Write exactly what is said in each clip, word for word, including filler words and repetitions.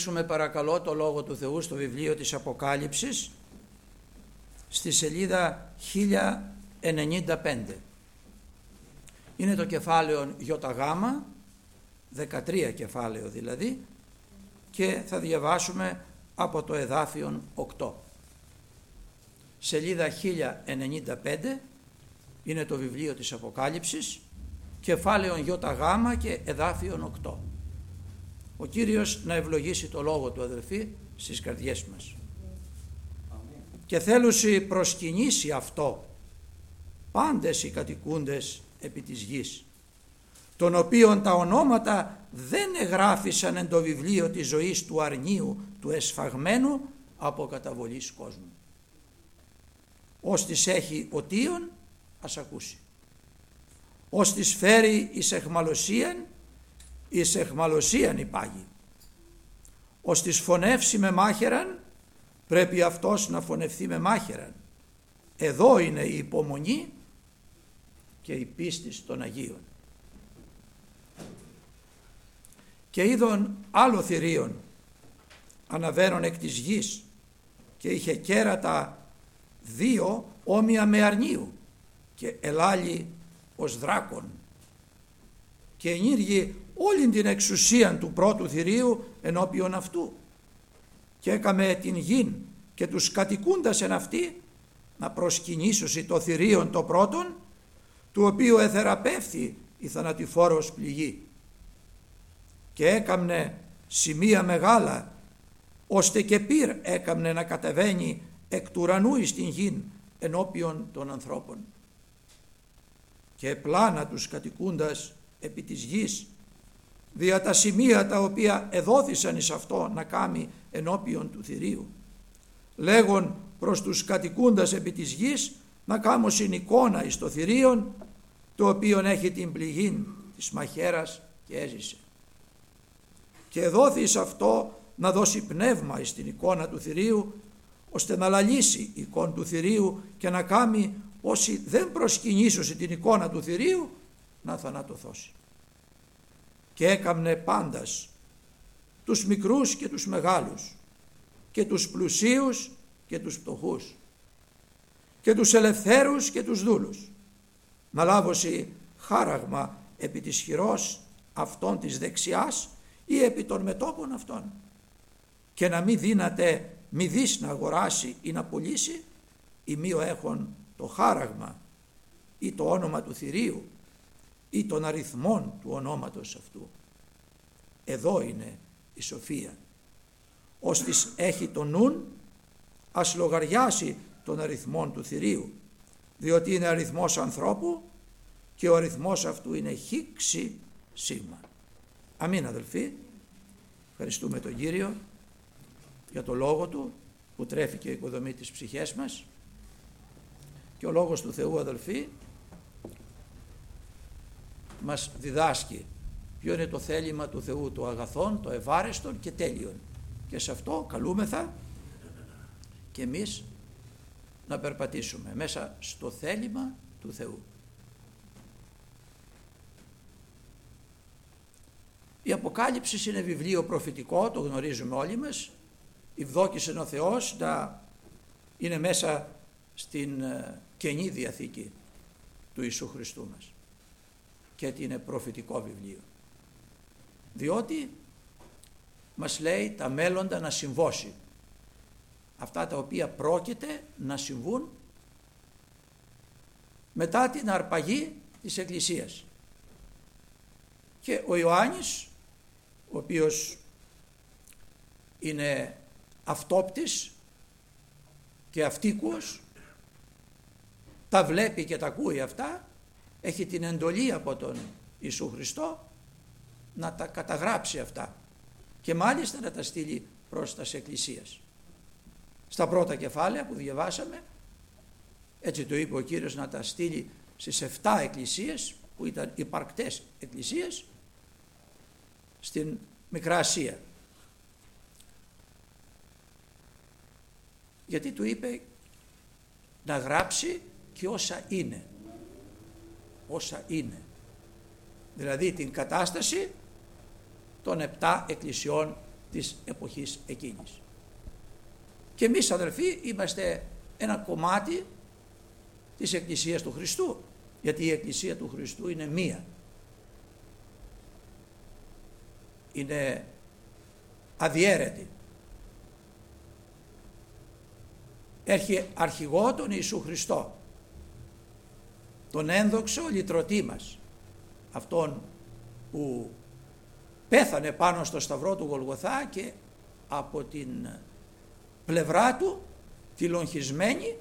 Έχουμε παρακαλώ το Λόγο του Θεού στο βιβλίο της Αποκάλυψης στη σελίδα χίλια ενενήντα πέντε. Είναι το κεφάλαιο ΙΓ, δεκατρία κεφάλαιο δηλαδή, και θα διαβάσουμε από το εδάφιον οκτώ. Σελίδα χίλια ενενήντα πέντε είναι το βιβλίο της Αποκάλυψης, κεφάλαιο ΙΓ και εδάφιον οκτώ. Ο Κύριος να ευλογήσει το Λόγο του, αδελφοί, στις καρδιές μας. Αμήν. Και θέλουσι προσκυνήσει αυτό πάντες οι κατοικούντες επί της γης, των οποίων τα ονόματα δεν εγγράφησαν εν το βιβλίο της ζωής του αρνίου του εσφαγμένου από καταβολής κόσμου. Ως της έχει οτίον, ας ακούσει. Ως της φέρει εις εχμαλωσίαν, εις εχμαλωσίαν υπάγει. Ως της φωνεύσει με μάχαιραν, πρέπει αυτός να φωνευθεί με μάχαιραν. Εδώ είναι η υπομονή και η πίστη των Αγίων. Και είδον άλλο θηρίον αναβαίνον εκ της γης, και είχε κέρατα δύο όμοια με αρνίου, και ελάλη ως δράκον, και ενήργη όλη την εξουσίαν του πρώτου θηρίου ενώπιον αυτού, και έκαμε την γην και τους κατοικούντας εν αυτή να προσκυνήσωσι το θηρίον το πρώτον, του οποίου εθεραπεύθη η θανατηφόρος πληγή, και έκαμνε σημεία μεγάλα, ώστε και πυρ έκαμνε να κατεβαίνει εκ του ουρανού εις την γην ενώπιον των ανθρώπων, και πλάνα τους κατοικούντας επί της γης δια τα σημεία τα οποία εδόθησαν εις αυτό να κάμει ενώπιον του θηρίου, λέγον προς τους κατοικούντας επί της γης να κάμωσιν εικόνα εις το θηρίον, το οποίον έχει την πληγήν της μαχαίρας και έζησε. Και εδόθη εις αυτό να δώσει πνεύμα εις την εικόνα του θηρίου, ώστε να λαλήσει η εικόνα του θηρίου και να κάμει όσοι δεν προσκυνήσωσι την εικόνα του θηρίου να θανατωθώσει. Και έκαμνε πάντας, τους μικρούς και τους μεγάλους, και τους πλουσίους και τους φτωχούς, και τους ελευθέρους και τους δούλους, να λάβωσι χάραγμα επί της χειρός αυτών της δεξιάς ή επί των μετώπων αυτών, και να μη δύναται μη δεις να αγοράσει ή να πουλήσει, ή μη έχον το χάραγμα ή το όνομα του θηρίου ή των αριθμών του ονόματος αυτού. Εδώ είναι η σοφία. Ώστις έχει το νουν, ας λογαριάσει τον αριθμόν του θηρίου, διότι είναι αριθμός ανθρώπου και ο αριθμός αυτού είναι χίξη σήμα. Αμήν, αδελφοί. Ευχαριστούμε τον Κύριο για το Λόγο Του που τρέφει και οικοδομεί τις ψυχές μας, και ο Λόγος του Θεού, αδελφοί, μας διδάσκει ποιο είναι το θέλημα του Θεού, το αγαθόν, το ευάρεστον και τέλειον, και σε αυτό καλούμεθα και εμείς να περπατήσουμε μέσα στο θέλημα του Θεού. Η Αποκάλυψη είναι βιβλίο προφητικό, το γνωρίζουμε όλοι μας. Ευδόκησε ο Θεός να είναι μέσα στην Καινή Διαθήκη του Ιησού Χριστού μας, και ότι είναι προφητικό βιβλίο, διότι μας λέει τα μέλλοντα να συμβώσει, αυτά τα οποία πρόκειται να συμβούν μετά την αρπαγή της Εκκλησίας. Και ο Ιωάννης, ο οποίος είναι αυτόπτης και αυτίκουος, τα βλέπει και τα ακούει αυτά, έχει την εντολή από τον Ιησού Χριστό να τα καταγράψει αυτά, και μάλιστα να τα στείλει προς τας Εκκλησίας. Στα πρώτα κεφάλαια που διαβάσαμε, έτσι το είπε ο Κύριος, να τα στείλει στις εφτά εκκλησίες που ήταν υπαρκτές εκκλησίες στην Μικρά Ασία. Γιατί του είπε να γράψει και όσα είναι, όσα είναι, δηλαδή την κατάσταση των επτά εκκλησιών της εποχής εκείνης. Και εμείς, αδελφοί, είμαστε ένα κομμάτι της Εκκλησίας του Χριστού, γιατί η Εκκλησία του Χριστού είναι μία. Είναι αδιέρετη. Έχει αρχηγό τον Ιησού Χριστό, τον ένδοξο λυτρωτή μας, αυτόν που πέθανε πάνω στο σταυρό του Γολγοθά και από την πλευρά του, τη λογχισμένη,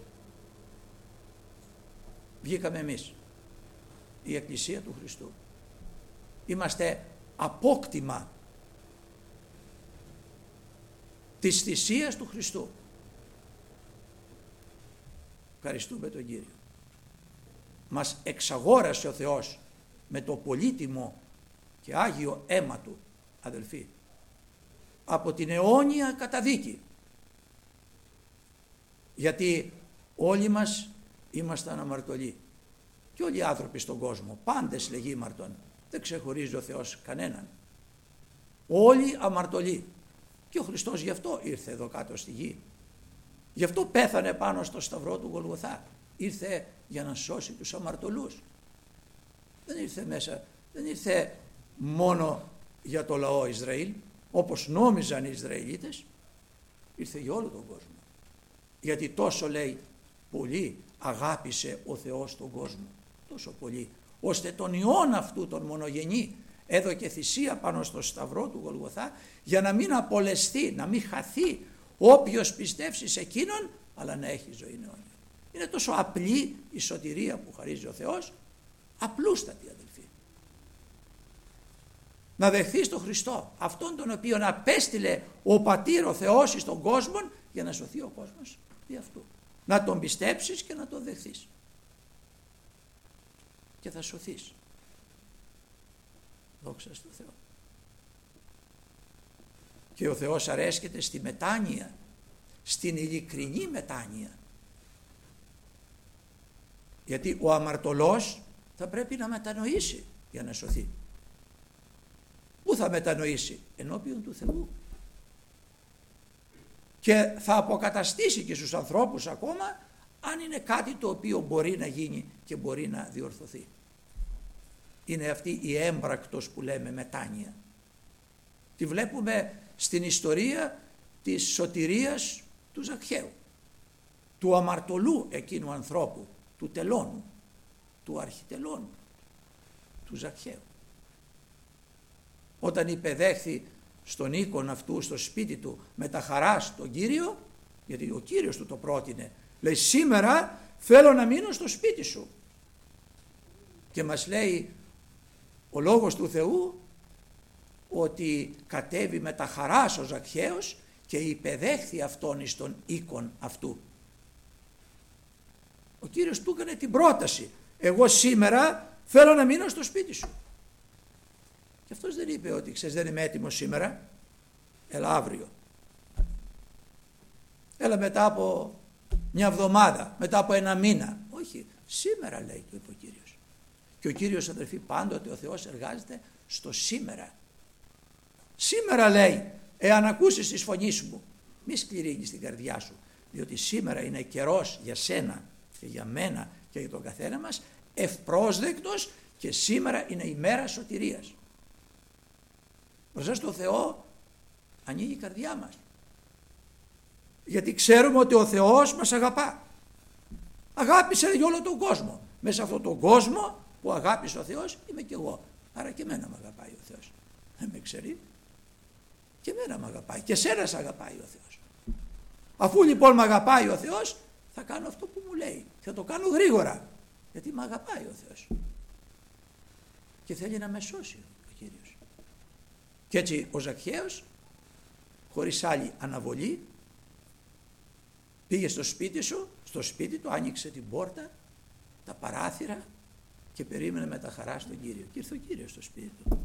βγήκαμε εμείς, η Εκκλησία του Χριστού. Είμαστε απόκτημα της θυσίας του Χριστού. Ευχαριστούμε τον Κύριο. Μας εξαγόρασε ο Θεός με το πολύτιμο και άγιο αίμα του, αδελφοί, από την αιώνια καταδίκη. Γιατί όλοι μας ήμασταν αμαρτωλοί και όλοι οι άνθρωποι στον κόσμο, πάντες λεγήμαρτον, δεν ξεχωρίζει ο Θεός κανέναν. Όλοι αμαρτωλοί. Και ο Χριστός γι' αυτό ήρθε εδώ κάτω στη γη. Γι' αυτό πέθανε πάνω στο σταυρό του Γολγοθά. Ήρθε για να σώσει τους αμαρτωλούς. Δεν ήρθε μέσα, δεν ήρθε μόνο για το λαό Ισραήλ, όπως νόμιζαν οι Ισραηλίτες, ήρθε για όλο τον κόσμο. Γιατί τόσο, λέει, πολύ αγάπησε ο Θεός τον κόσμο, τόσο πολύ, ώστε τον Υιόν αυτού τον μονογενή έδωκε θυσία πάνω στο σταυρό του Γολγοθά, για να μην απολεστεί, να μην χαθεί όποιος πιστεύσει σε εκείνον, αλλά να έχει ζωή αιώνια. Είναι τόσο απλή η σωτηρία που χαρίζει ο Θεός, απλούστατη, αδελφοί. Να δεχθείς τον Χριστό, αυτόν τον οποίον απέστειλε ο Πατήρ ο Θεός εις τον κόσμο, για να σωθεί ο κόσμος δι' αυτού. Να τον πιστέψεις και να τον δεχθείς. Και θα σωθείς. Δόξα στον Θεό. Και ο Θεός αρέσκεται στη μετάνοια, στην ειλικρινή μετάνοια. Γιατί ο αμαρτωλός θα πρέπει να μετανοήσει για να σωθεί. Πού θα μετανοήσει? Ενώπιον του Θεού. Και θα αποκαταστήσει και στους ανθρώπους ακόμα, αν είναι κάτι το οποίο μπορεί να γίνει και μπορεί να διορθωθεί. Είναι αυτή η έμπρακτος που λέμε μετάνοια. Τη βλέπουμε στην ιστορία της σωτηρίας του Ζακχαίου, του αμαρτωλού εκείνου ανθρώπου, του τελώνου, του αρχιτελώνου, του Ζακχαίου. Όταν υπεδέχθη στον οίκον αυτού, στο σπίτι του, με τα χαρά στον Κύριο, γιατί ο Κύριος του το πρότεινε, λέει, σήμερα θέλω να μείνω στο σπίτι σου. Και μας λέει ο Λόγος του Θεού ότι κατέβη με τα χαράς ο Ζακχαίος και υπεδέχθη αυτόν εις τον οίκον αυτού. Ο Κύριος του έκανε την πρόταση, εγώ σήμερα θέλω να μείνω στο σπίτι σου. Και αυτός δεν είπε ότι ξέρεις δεν είμαι έτοιμος σήμερα, έλα αύριο. Έλα μετά από μια εβδομάδα, μετά από ένα μήνα. Όχι, σήμερα λέει, του είπε ο Κύριος. Και ο Κύριος, αδελφοί, πάντοτε ο Θεός εργάζεται στο σήμερα. Σήμερα λέει, εάν ακούσεις τη φωνή μου, μη σκληρύνεις την καρδιά σου, διότι σήμερα είναι καιρός για σένα και για μένα και για τον καθένα μας ευπρόσδεκτος και σήμερα είναι η μέρα σωτηρίας. Μπροστά στο Θεό ανοίγει η καρδιά μας. Γιατί ξέρουμε ότι ο Θεός μας αγαπά. Αγάπησε για όλο τον κόσμο. Μέσα σε αυτόν τον κόσμο που αγάπησε ο Θεός είμαι και εγώ. Άρα και εμένα με αγαπάει ο Θεός. Δεν με ξέρει. Και εμένα με αγαπάει. Και εσένα σε αγαπάει ο Θεός. Αφού λοιπόν με αγαπάει ο Θεός, θα κάνω αυτό που μου λέει. Θα το κάνω γρήγορα. Γιατί με αγαπάει ο Θεός. Και θέλει να με σώσει ο Κύριος. Και έτσι ο Ζακχαίος, χωρίς άλλη αναβολή, πήγε στο σπίτι σου, στο σπίτι του, άνοιξε την πόρτα, τα παράθυρα και περίμενε με τα χαρά στον Κύριο. Και ήρθε ο Κύριος στο σπίτι του.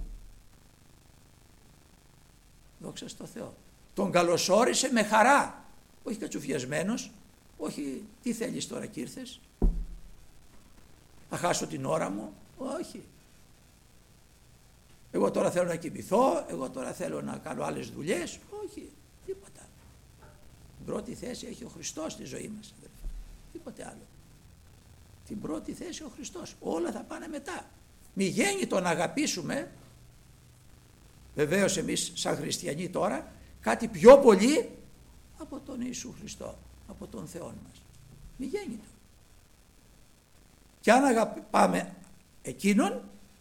Δόξα στο Θεό. Τον καλωσόρισε με χαρά. Όχι κατσουφιασμένος, όχι τι θέλεις τώρα κι ήρθες, θα χάσω την ώρα μου, όχι. Εγώ τώρα θέλω να κοιμηθώ, εγώ τώρα θέλω να κάνω άλλες δουλειές. Όχι, τίποτα. Την πρώτη θέση έχει ο Χριστός στη ζωή μας, αδελφοί. Τίποτε άλλο. Την πρώτη θέση ο Χριστός. Όλα θα πάνε μετά. Μη γένει το να αγαπήσουμε, βεβαίως εμείς σαν χριστιανοί τώρα, κάτι πιο πολύ από τον Ιησού Χριστό, από τον Θεό μας. Μη γένει το. Και αν αγαπάμε εκείνον,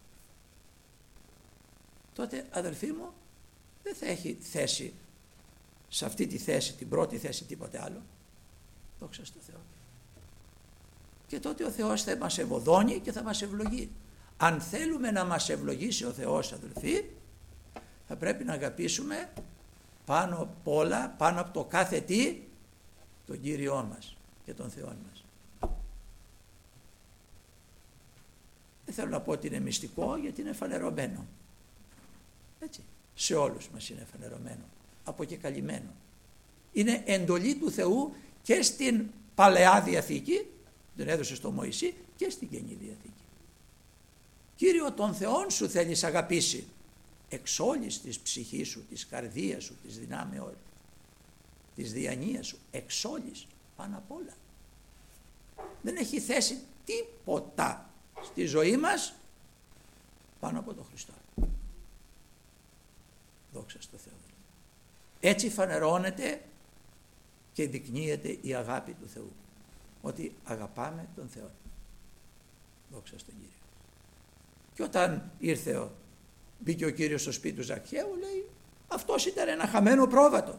τότε αδελφοί μου δεν θα έχει θέση σε αυτή τη θέση, την πρώτη θέση, τίποτε άλλο. Δόξα στο Θεό. Και τότε ο Θεός θα μας ευωδώνει και θα μας ευλογεί. Αν θέλουμε να μας ευλογήσει ο Θεός, αδελφοί, θα πρέπει να αγαπήσουμε πάνω απ' όλα, πάνω από το κάθε τι, τον Κύριό μας και τον Θεό μας. Δεν θέλω να πω ότι είναι μυστικό, γιατί είναι φανερωμένο. Έτσι, σε όλους μας είναι φανερωμένο, αποκεκαλυμμένο. Είναι εντολή του Θεού και στην Παλαιά Διαθήκη, την έδωσε στο Μωυσή, και στην Καινή Διαθήκη. Κύριο τον Θεόν σου θέλεις αγαπήσει, εξ όλης της ψυχής σου, της καρδίας σου, της δυνάμεως, της διανοίας σου, εξ όλης, πάνω απ' όλα. Δεν έχει θέση τίποτα στη ζωή μας πάνω από τον Χριστό. Δόξα στο Θεό. Έτσι φανερώνεται και δεικνύεται η αγάπη του Θεού, ότι αγαπάμε τον Θεό. Δόξα στον Κύριο. Και όταν ήρθε ο, μπήκε ο Κύριος στο σπίτι του Ζακχαίου, λέει, αυτός ήταν ένα χαμένο πρόβατο.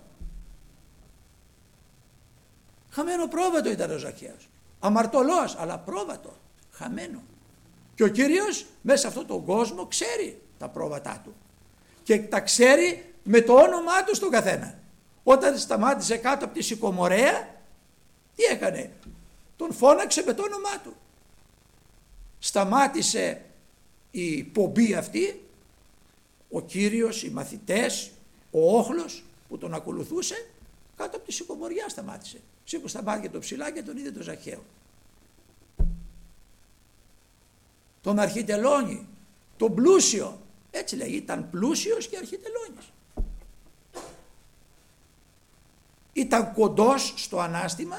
Χαμένο πρόβατο ήταν ο Ζακχαίος. Αμαρτωλός, αλλά πρόβατο, χαμένο. Και ο Κύριος μέσα σε αυτόν τον κόσμο ξέρει τα πρόβατά του. Και τα ξέρει με το όνομά του στον καθένα. Όταν σταμάτησε κάτω από τη σικομορέα, τι έκανε? Τον φώναξε με το όνομά του. Σταμάτησε η πομπή αυτή, ο Κύριος, οι μαθητές, ο όχλος που τον ακολουθούσε, κάτω από τη σικομοριά σταμάτησε. Σήκωσε τα μάτια του ψηλά και τον είδε τον Ζακχαίο. Τον αρχιτελώνη, τον πλούσιο, έτσι λέει, ήταν πλούσιος και αρχιτελώνης. Ήταν κοντός στο ανάστημα,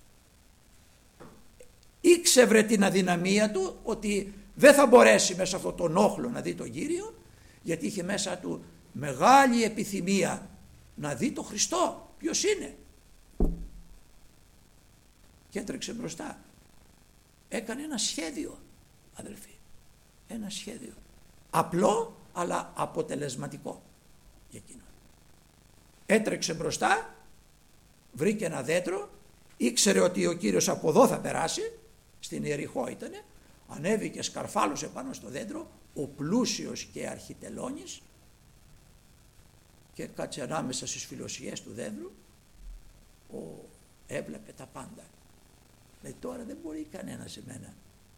ήξευρε την αδυναμία του, ότι δεν θα μπορέσει μέσα από τον όχλο να δει τον Κύριο, γιατί είχε μέσα του μεγάλη επιθυμία να δει τον Χριστό, ποιος είναι. Και έτρεξε μπροστά. Έκανε ένα σχέδιο, αδελφοί. Ένα σχέδιο. Απλό αλλά αποτελεσματικό για εκείνον. Έτρεξε μπροστά, βρήκε ένα δέντρο, ήξερε ότι ο Κύριος από εδώ θα περάσει, στην Ιεριχώ ήτανε, ανέβηκε, σκαρφάλωσε πάνω στο δέντρο, ο πλούσιος και αρχιτελώνης, και κάτσε ανάμεσα στις φιλοσιές του δέντρου, ο, έβλεπε τα πάντα. Λέει, τώρα δεν μπορεί κανένας εμένα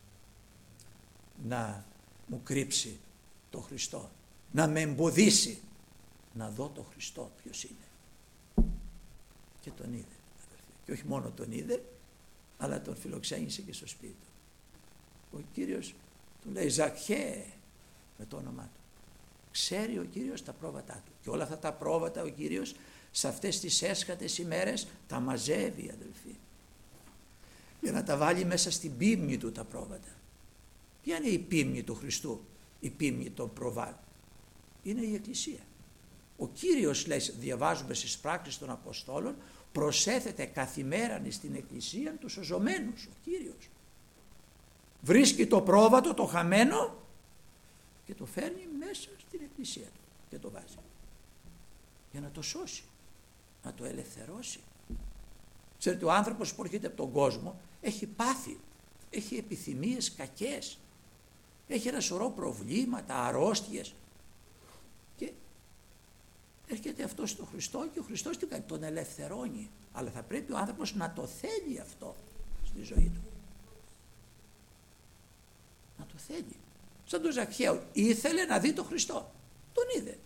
να μου κρύψει το Χριστό, να με εμποδίσει να δω το Χριστό ποιος είναι. Και τον είδε. Και όχι μόνο τον είδε, αλλά τον φιλοξένησε και στο σπίτι του. Ο Κύριος του λέει, Ζακχαίε, με το όνομά του. Ξέρει ο Κύριος τα πρόβατά του. Και όλα αυτά τα πρόβατα ο Κύριος σε αυτές τις έσχατες ημέρες τα μαζεύει, αδελφοί, για να τα βάλει μέσα στην πίμνη του τα πρόβατα. Ποια είναι η πίμνη του Χριστού, η πίμνη των προβάτων? Είναι η Εκκλησία. Ο Κύριος, λέει, διαβάζουμε στις πράξεις των Αποστόλων, προσέθεται καθημέραν στην Εκκλησία τους σωζωμένους. Ο Κύριος βρίσκει το πρόβατο, το χαμένο, και το φέρνει μέσα στην Εκκλησία του και το βάζει για να το σώσει, να το ελευθερώσει. Ξέρετε, ο άνθρωπος που έρχεται από τον κόσμο έχει πάθη, έχει επιθυμίες κακές, έχει ένα σωρό προβλήματα, αρρώστιες, και έρχεται αυτό στο Χριστό και ο Χριστός τι κάνει? Τον ελευθερώνει. Αλλά θα πρέπει ο άνθρωπος να το θέλει αυτό στη ζωή του. Να το θέλει. Σαν τον Ζακχαίο, ήθελε να δει τον Χριστό. Τον είδε.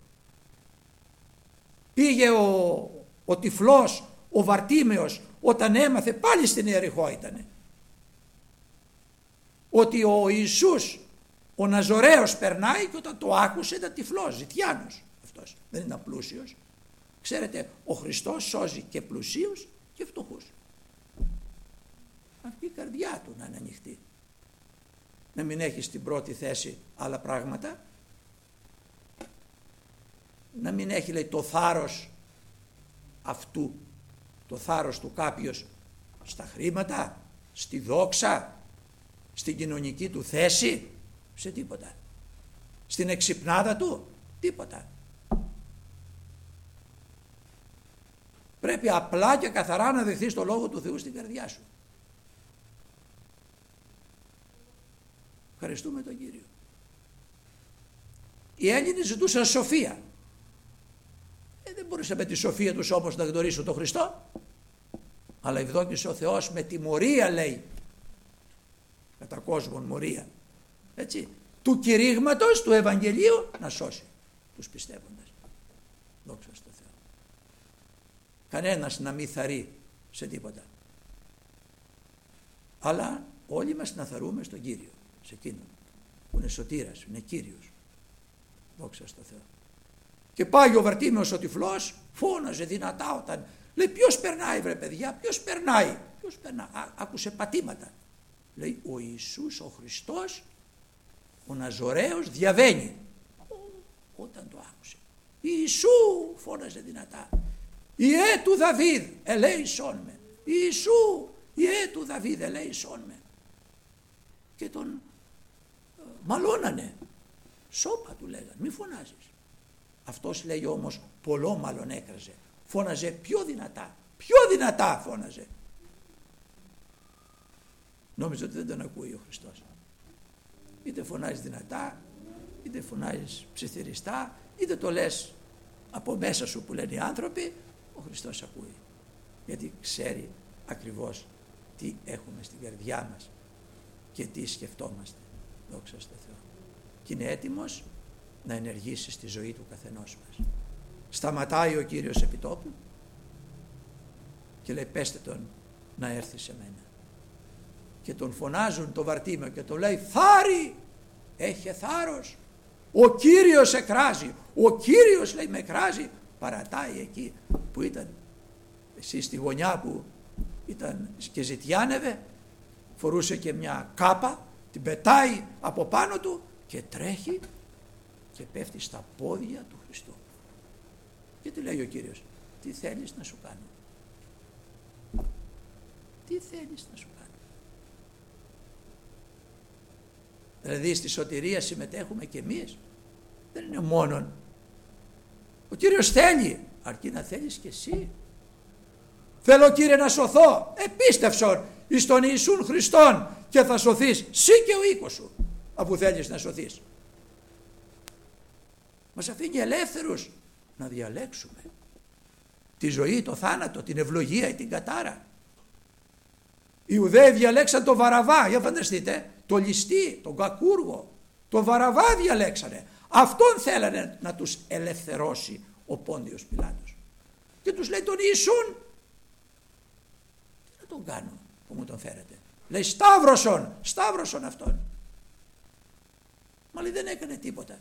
Πήγε ο, ο τυφλός, ο Βαρτίμεος, όταν έμαθε, πάλι στην Ιεριχώ ήτανε, ότι ο Ιησούς, Ο Ναζωραίος περνάει και όταν το άκουσε ήταν τυφλός, ζητιάνος αυτός, δεν ήταν πλούσιος. Ξέρετε, ο Χριστός σώζει και πλουσίους και φτωχούς. Αυτή η καρδιά του να είναι ανοιχτή. Να μην έχει στην πρώτη θέση άλλα πράγματα. Να μην έχει, λέει, το θάρρος αυτού, το θάρρος του κάποιος στα χρήματα, στη δόξα, στην κοινωνική του θέση, σε τίποτα. Στην εξυπνάδα του, τίποτα. Πρέπει απλά και καθαρά να δεχθείς το Λόγο του Θεού στην καρδιά σου. Ευχαριστούμε τον Κύριο. Οι Έλληνες ζητούσαν σοφία. Ε, δεν μπορούσε με τη σοφία τους όμως να γνωρίσουν τον Χριστό. Αλλά ευδόκησε ο Θεός με τιμωρία, λέει, κατά κόσμον μορία, έτσι, του κηρύγματος του Ευαγγελίου να σώσει τους πιστεύοντες. Δόξα στο Θεό. Κανένας να μην θαρεί σε τίποτα. Αλλά όλοι μας να θαρούμε στον Κύριο, σε εκείνον που είναι σωτήρας, είναι Κύριος. Δόξα στο Θεό. Και πάει ο Βαρτίμεος ο τυφλός, φώναζε δυνατά όταν λέει, ποιος περνάει βρε παιδιά, ποιος περνάει, ποιος περνάει, Α, άκουσε πατήματα. Λέει, ο Ιησούς ο Χριστός, ο Ναζωραίος διαβαίνει. Ό, όταν το άκουσε, Ιησού, φώναζε δυνατά, Ιε του Δαβίδ ελέησόν με, Ιησού, Ιε του Δαβίδ ελέησόν με. Και τον ε, μαλώνανε, σώπα του λέγανε, μη φωνάζεις. Αυτός, λέει, όμως πολλό μάλλον έκραζε, φώναζε πιο δυνατά, πιο δυνατά φώναζε. Νόμιζε ότι δεν τον ακούει ο Χριστός. Είτε φωνάζεις δυνατά, είτε φωνάζεις ψιθυριστά, είτε το λες από μέσα σου που λένε οι άνθρωποι, ο Χριστός ακούει. Γιατί ξέρει ακριβώς τι έχουμε στην καρδιά μας και τι σκεφτόμαστε. Δόξα στο Θεό. Και είναι έτοιμος να ενεργήσει στη ζωή του καθενός μας. Σταματάει ο Κύριος επιτόπου και λέει, πέστε τον να έρθει σε μένα. Και τον φωνάζουν το Βαρτίμεο και τον λέει, θάρρη, έχε θάρρος, ο Κύριος εκράζει, ο Κύριος, λέει, με εκράζει. Παρατάει εκεί που ήταν, εσύ στη γωνιά που ήταν και ζητιάνευε, φορούσε και μια κάπα, την πετάει από πάνω του και τρέχει και πέφτει στα πόδια του Χριστού. Και τι λέει ο Κύριος, τι θέλεις να σου κάνω, τι θέλεις να σου κάνω. Δηλαδή στη σωτηρία συμμετέχουμε και εμείς, δεν είναι μόνον. Ο Κύριος θέλει, αρκεί να θέλεις και εσύ. Θέλω, Κύριε, να σωθώ, επίστευσον εις τον Ιησούν Χριστόν και θα σωθείς σύ και ο οίκος σου, αφού θέλεις να σωθείς. Μας αφήνει ελεύθερους να διαλέξουμε τη ζωή, το θάνατο, την ευλογία ή την κατάρα. Οι Ιουδαίοι διαλέξαν το Βαραβά, για φανταστείτε, το ληστή, τον κακούργο, το Βαραβά διαλέξανε. Αυτόν θέλανε να τους ελευθερώσει ο Πόντιος Πιλάτος. Και τους λέει, τον Ιησούν, τι να τον κάνω που μου τον φέρετε. Λέει, σταύρωσον, σταύρωσον αυτόν. Μα λέει, δεν έκανε τίποτα.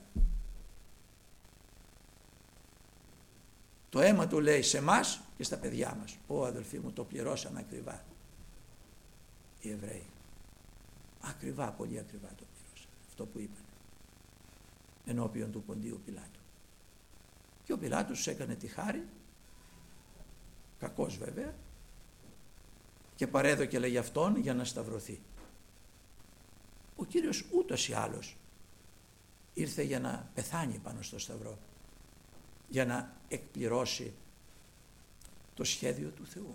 Το αίμα του, λέει, σε εμάς και στα παιδιά μας. Ω αδελφοί μου, το πληρώσαν ακριβά οι Εβραίοι. Ακριβά, πολύ ακριβά το πληρώσαν. Αυτό που είπαν ενώπιον του Ποντίου Πιλάτου. Και ο Πιλάτος τους έκανε τη χάρη, κακός βέβαια, και παρέδωκε, λέει, αυτόν για να σταυρωθεί. Ο Κύριος ούτως ή άλλως ήρθε για να πεθάνει πάνω στο σταυρό, για να εκπληρώσει το σχέδιο του Θεού,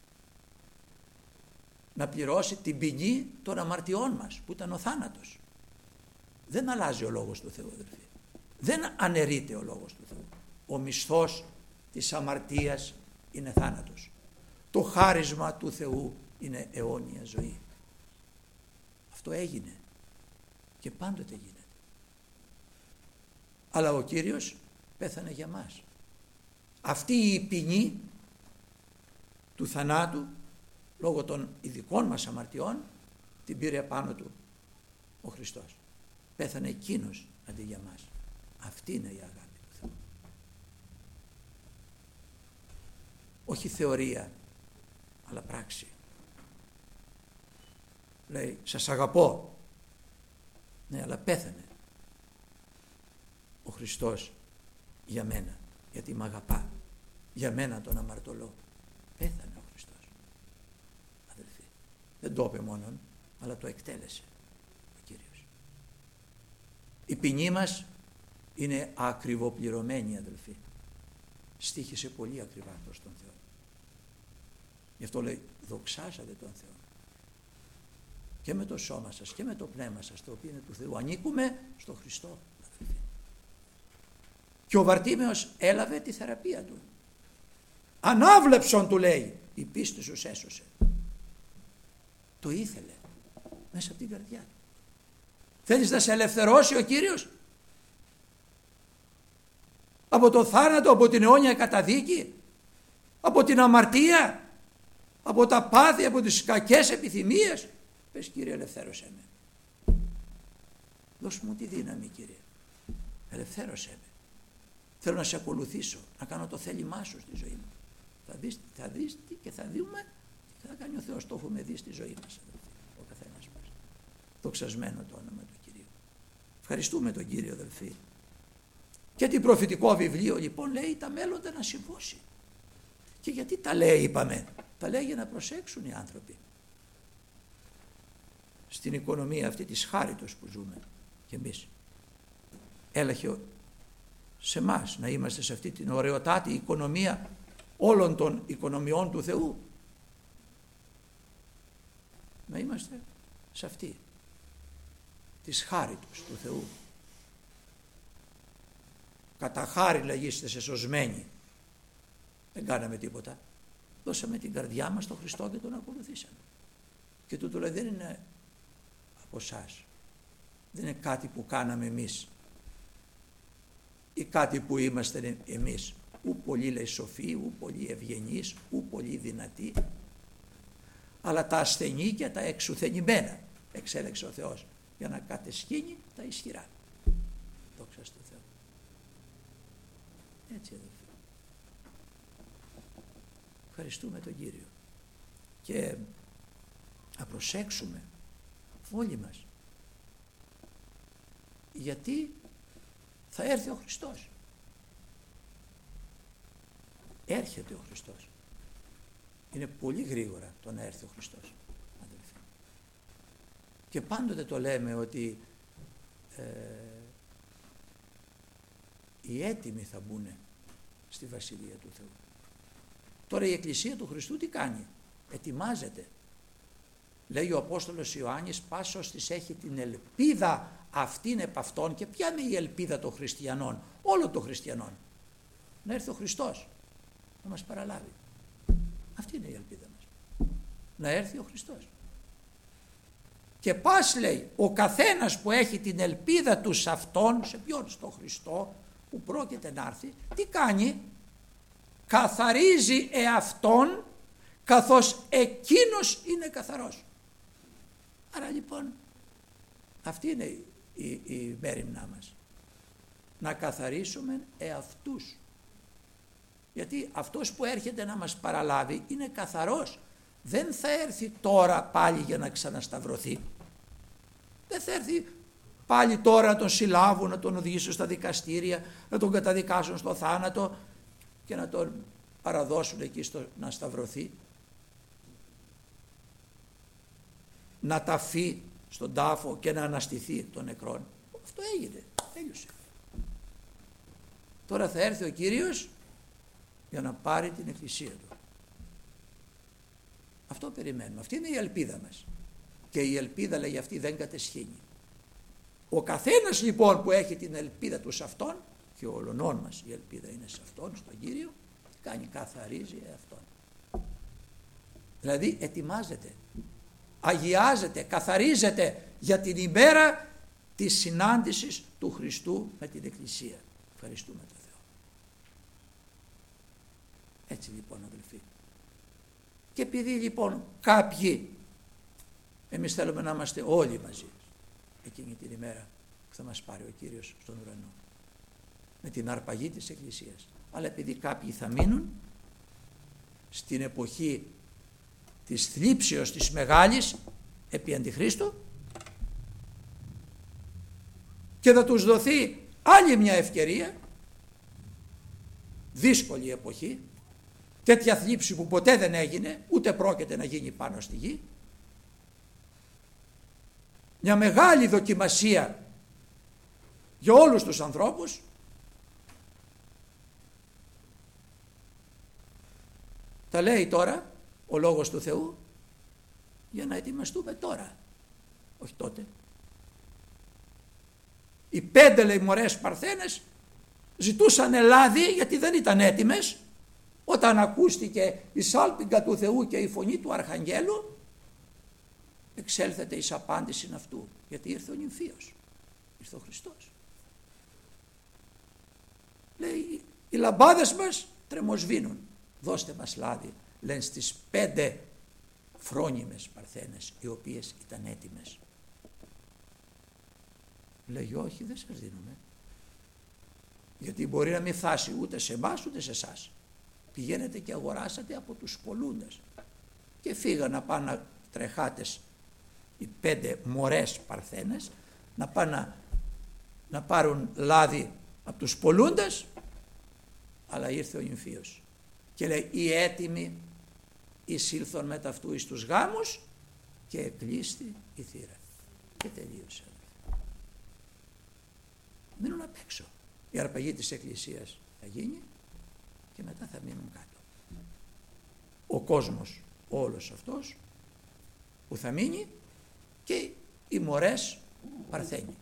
να πληρώσει την ποινή των αμαρτιών μας που ήταν ο θάνατος. Δεν αλλάζει ο λόγος του Θεού, αδελφοί. Δεν αναιρείται ο λόγος του Θεού. Ο μισθός της αμαρτίας είναι θάνατος. Το χάρισμα του Θεού είναι αιώνια ζωή. Αυτό έγινε και πάντοτε γίνεται. Αλλά ο Κύριος πέθανε για μας. Αυτή η ποινή του θανάτου λόγω των ειδικών μας αμαρτιών την πήρε πάνω του ο Χριστός. Πέθανε εκείνος αντί για μας. Αυτή είναι η αγάπη του Θεού. Όχι θεωρία, αλλά πράξη. Λέει, σας αγαπώ. Ναι, αλλά πέθανε ο Χριστός για μένα, γιατί με αγαπά. Για μένα τον αμαρτωλό. Πέθανε ο Χριστός. Αδελφοί, δεν το είπε μόνον, αλλά το εκτέλεσε ο Κύριος. Η ποινή μας είναι ακριβοπληρωμένη, αδελφοί. Στοίχησε πολύ ακριβά προς τον Θεό. Γι' αυτό λέει, δοξάσατε τον Θεό. Και με το σώμα σας και με το πνεύμα σας, το οποίο είναι του Θεού. Ανήκουμε στο Χριστό, αδελφοί. Και ο Βαρτίμεος έλαβε τη θεραπεία του. Ανάβλεψον, του λέει, η πίστη σου έσωσε. Το ήθελε μέσα από την καρδιά του. Θέλεις να σε ελευθερώσει ο Κύριος από το θάνατο, από την αιώνια καταδίκη, από την αμαρτία, από τα πάθη, από τις κακές επιθυμίες? Πες, Κύριε, ελευθέρωσέ με. Δώσ' μου τη δύναμη, Κύριε. Ελευθέρωσέ με. Θέλω να σε ακολουθήσω, να κάνω το θέλημά σου στη ζωή μου. Θα δεις, θα δεις τι και θα δούμε τι θα κάνει ο Θεός. Το έχουμε δει στη ζωή μας, ο καθένας μας. Δοξασμένο το όνομα του Κυρίου. Ευχαριστούμε τον Κύριο, αδελφοί. Και την προφητικό βιβλίο λοιπόν λέει τα μέλλοντα να συμβώσει. Και γιατί τα λέει, είπαμε? Τα λέει για να προσέξουν οι άνθρωποι στην οικονομία αυτή της χάριτος που ζούμε κι εμείς. Έλαχε σε εμάς να είμαστε σε αυτή την ωραιοτάτη οικονομία όλων των οικονομιών του Θεού. Να είμαστε σε αυτή της χάριτος του Θεού. Κατά χάρη λαγίστε σε σωσμένοι. Δεν κάναμε τίποτα. Δώσαμε την καρδιά μας στον Χριστό και τον ακολουθήσαμε. Και τούτο λέει δεν είναι από εσάς. Δεν είναι κάτι που κάναμε εμείς ή κάτι που είμαστε εμείς. Ου πολύ λέει σοφοί, ου πολύ ευγενείς, ου πολύ δυνατοί. Αλλά τα ασθενή και τα εξουθενημένα εξέλεξε ο Θεός για να κατεσχύνει τα ισχυρά. Δόξα τω Θεώ. Έτσι, αδελφοί. Ευχαριστούμε τον Κύριο και να προσέξουμε όλοι μας, γιατί θα έρθει ο Χριστός. Έρχεται ο Χριστός. Είναι πολύ γρήγορα το να έρθει ο Χριστός, αδελφοί. Και πάντοτε το λέμε ότι ε, οι έτοιμοι θα μπουν στη Βασιλεία του Θεού. Τώρα η Εκκλησία του Χριστού τι κάνει? Ετοιμάζεται. Λέει ο Απόστολος Ιωάννης, πάσος της έχει την ελπίδα αυτήν επ' αυτών. Και ποια είναι η ελπίδα των χριστιανών, όλων των χριστιανών? Να έρθει ο Χριστός να μας παραλάβει. Αυτή είναι η ελπίδα μας. Να έρθει ο Χριστός. Και πας, λέει, ο καθένας που έχει την ελπίδα του σε αυτόν, σε ποιον? Στο Χριστό που πρόκειται να έρθει, τι κάνει? Καθαρίζει εαυτόν καθώς εκείνος είναι καθαρός. Άρα λοιπόν αυτή είναι η, η, η μέριμνά μας. Να καθαρίσουμε εαυτούς. Γιατί αυτός που έρχεται να μας παραλάβει είναι καθαρός. Δεν θα έρθει τώρα πάλι για να ξανασταυρωθεί. Δεν θα έρθει πάλι τώρα να τον συλλάβουν, να τον οδηγήσουν στα δικαστήρια, να τον καταδικάσουν στο θάνατο και να τον παραδώσουν εκεί στο, να σταυρωθεί. Να ταφεί στον τάφο και να αναστηθεί των νεκρών. Αυτό έγινε, τέλειωσε. Τώρα θα έρθει ο Κύριος για να πάρει την εκκλησία του. Αυτό περιμένουμε. Αυτή είναι η ελπίδα μας. Και η ελπίδα, λέει, αυτή δεν κατεσχύνει. Ο καθένας λοιπόν που έχει την ελπίδα του σε αυτόν, και ο ολονών μας η ελπίδα είναι σε αυτόν, στον Κύριο, κάνει, καθαρίζει αυτόν. Δηλαδή ετοιμάζεται, αγιάζεται, καθαρίζεται για την ημέρα της συνάντησης του Χριστού με την Εκκλησία. Ευχαριστούμε τον Θεό. Έτσι λοιπόν, αδελφοί. Και επειδή λοιπόν κάποιοι, εμείς θέλουμε να είμαστε όλοι μαζί εκείνη την ημέρα, που θα μας πάρει ο Κύριος στον ουρανό, με την αρπαγή της Εκκλησίας. Αλλά επειδή κάποιοι θα μείνουν στην εποχή της θλίψεως της μεγάλης επί Αντιχρίστου και θα τους δοθεί άλλη μια ευκαιρία, δύσκολη εποχή, τέτοια θλίψη που ποτέ δεν έγινε ούτε πρόκειται να γίνει πάνω στη γη, μια μεγάλη δοκιμασία για όλους τους ανθρώπους. Τα λέει τώρα ο Λόγος του Θεού για να ετοιμαστούμε τώρα, όχι τότε. Οι πέντε, λέει, μωρές παρθένες ζητούσαν λάδι γιατί δεν ήταν έτοιμες. Όταν ακούστηκε η σάλπιγγα του Θεού και η φωνή του Αρχαγγέλου, εξέλθετε εις απάντηση αυτού, γιατί ήρθε ο νυμφίος, ήρθε ο Χριστός. Λέει, οι λαμπάδες μας τρεμοσβήνουν, δώστε μας λάδι, λένε στις πέντε φρόνιμες παρθένες, οι οποίες ήταν έτοιμες. Λέει, όχι, δεν σας δίνουμε, γιατί μπορεί να μην φτάσει ούτε σε εμάς ούτε σε εσάς. Πηγαίνετε και αγοράσατε από τους πολλούντες. Και φύγαν να πάνε να τρεχάτες οι πέντε μωρές παρθένες, να πάνε να, να πάρουν λάδι από τους πολλούντες, αλλά ήρθε ο νυμφίος. Και λέει, οι έτοιμοι εισήλθον μετά αυτού εις τους γάμους και εκλείστη η θύρα. Και τελείωσε. Μείνουν απ' έξω. Η αρπαγή της Εκκλησίας θα γίνει και μετά θα μείνουν κάτω. Ο κόσμος όλος αυτός που θα μείνει και οι μωρές παρθένοι.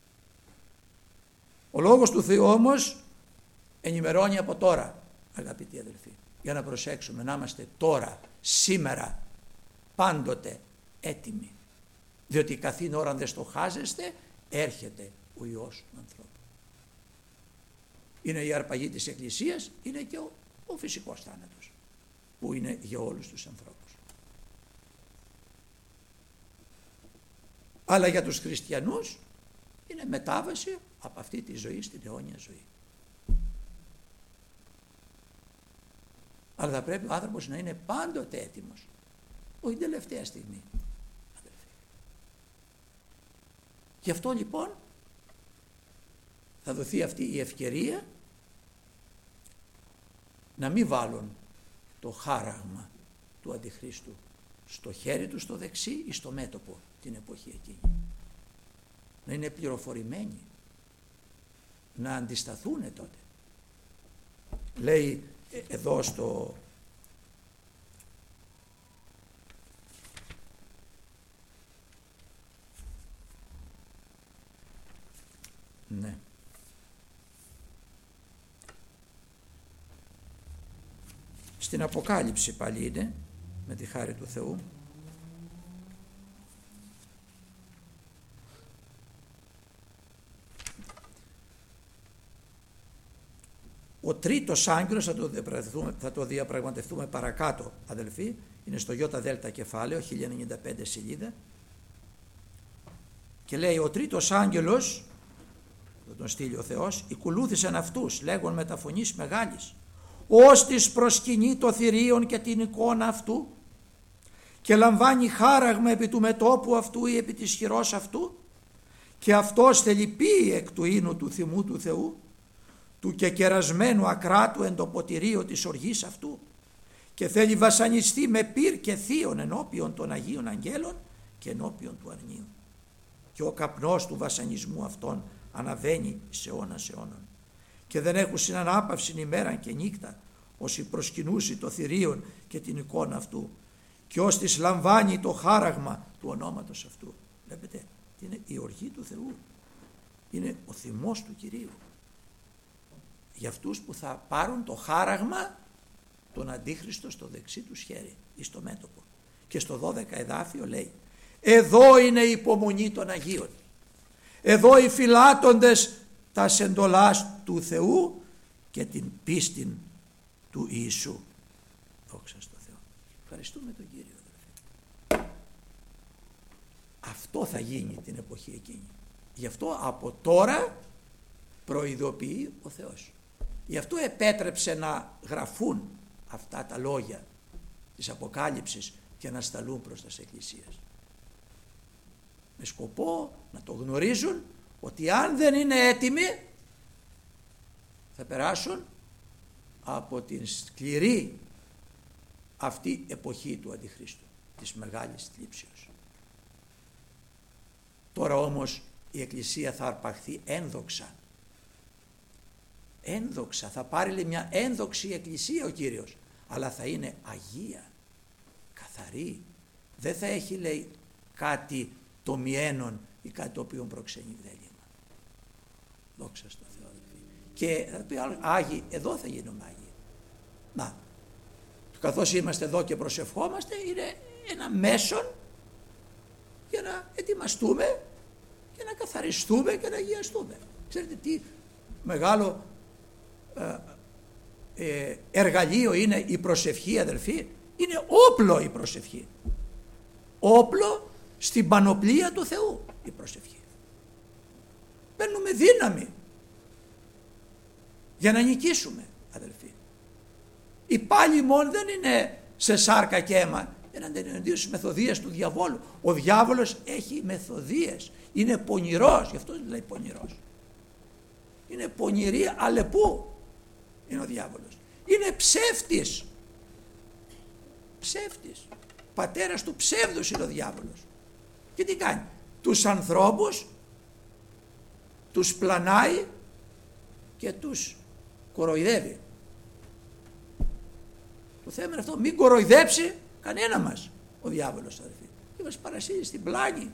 Ο Λόγος του Θεού όμως ενημερώνει από τώρα, αγαπητοί αδελφοί, για να προσέξουμε, να είμαστε τώρα, σήμερα, πάντοτε έτοιμοι. Διότι καθήν ώρα δεν στοχάζεστε, έρχεται ο Υιός του ανθρώπου. Είναι η αρπαγή της Εκκλησίας, είναι και ο, ο φυσικός θάνατος, που είναι για όλους τους ανθρώπους. Αλλά για τους χριστιανούς είναι μετάβαση από αυτή τη ζωή στην αιώνια ζωή. Αλλά θα πρέπει ο άνθρωπος να είναι πάντοτε έτοιμος, όχι τελευταία στιγμή, αδελφοί. Γι' αυτό λοιπόν θα δοθεί αυτή η ευκαιρία να μην βάλουν το χάραγμα του Αντιχρίστου στο χέρι του στο δεξί ή στο μέτωπο την εποχή εκείνη. Να είναι πληροφορημένοι, να αντισταθούν τότε. Λέει εδώ στο ναι στην Αποκάλυψη πάλι είναι, με τη χάρη του Θεού, ο τρίτος άγγελος, θα το διαπραγματευτούμε, θα το διαπραγματευτούμε παρακάτω αδελφοί, είναι στο Ι Δ κεφάλαιο, χίλια ενενήντα πέντε σελίδα, και λέει, ο τρίτος άγγελος, θα τον στείλει ο Θεός, οικολούθησαν αυτούς, λέγον με τα φωνής μεγάλης, ως της προσκυνεί το θηρίον και την εικόνα αυτού και λαμβάνει χάραγμα επί του μετώπου αυτού ή επί της χειρός αυτού και αυτός θελυπεί εκ του ίνου του θυμού του Θεού, του και κερασμένου ακράτου εν το ποτηρίο της οργής αυτού, και θέλει βασανιστεί με πυρ και θείον ενώπιον των Αγίων Αγγέλων και ενώπιον του αρνίου. Και ο καπνός του βασανισμού αυτών αναβαίνει σε αιώνας αιώνων. Και δεν έχουν συνανάπαυση ημέραν και νύχτα, όσοι προσκυνούσι το θηρίον και την εικόνα αυτού, και ως της λαμβάνει το χάραγμα του ονόματος αυτού. Βλέπετε, είναι η οργή του Θεού, είναι ο θυμός του Κυρίου. Για αυτούς που θα πάρουν το χάραγμα τον Αντίχριστο στο δεξί του χέρι ή στο μέτωπο. Και στο δώδεκα εδάφιο λέει, εδώ είναι η υπομονή των Αγίων, εδώ οι φυλάτοντες τα εντολάς του Θεού και την πίστην του Ιησού. Δόξα στο Θεό. Ευχαριστούμε τον Κύριο. Αυτό θα γίνει την εποχή εκείνη. Γι' αυτό από τώρα προειδοποιεί ο Θεός. Γι' αυτό επέτρεψε να γραφούν αυτά τα λόγια της Αποκάλυψης και να σταλούν προς τις εκκλησίες. Με σκοπό να το γνωρίζουν ότι αν δεν είναι έτοιμοι θα περάσουν από την σκληρή αυτή εποχή του Αντιχρίστου, της μεγάλης θλίψεως. Τώρα όμως η Εκκλησία θα αρπαχθεί ένδοξα. Ένδοξα, θα πάρει λέει, μια ένδοξη Εκκλησία ο Κύριος, αλλά θα είναι αγία, καθαρή. Δεν θα έχει λέει κάτι το μιένον ή κάτι το οποίο προξενεί βδέλημα. Δόξα στο Θεό. Και θα πει άλλο, Άγιοι, εδώ θα γίνουμε Άγιοι. Να, καθώς είμαστε εδώ και προσευχόμαστε, είναι ένα μέσον για να ετοιμαστούμε και να καθαριστούμε και να αγιαστούμε. Ξέρετε τι μεγάλο ε, ε, εργαλείο είναι η προσευχή, αδελφοί. Είναι όπλο η προσευχή. Όπλο στην πανοπλία του Θεού η προσευχή. Παίρνουμε δύναμη για να νικήσουμε, αδελφοί. Η πάλη μόνο δεν είναι σε σάρκα και αίμα εναντίον στις μεθοδίες του διαβόλου. Ο διάβολος έχει μεθοδίες. Είναι πονηρός, γι' αυτό λέει πονηρός. Είναι πονηρή αλεπού είναι ο διάβολος. Είναι ψεύτης. Ψεύτης. Πατέρας του ψεύδους είναι ο διάβολος. Και τι κάνει? Τους ανθρώπους τους πλανάει και τους κοροϊδεύει. Το θέμα είναι αυτό, μην κοροϊδέψει κανένα μας ο διάβολος, αδελφοί, και μας παρασύρει στην πλάνη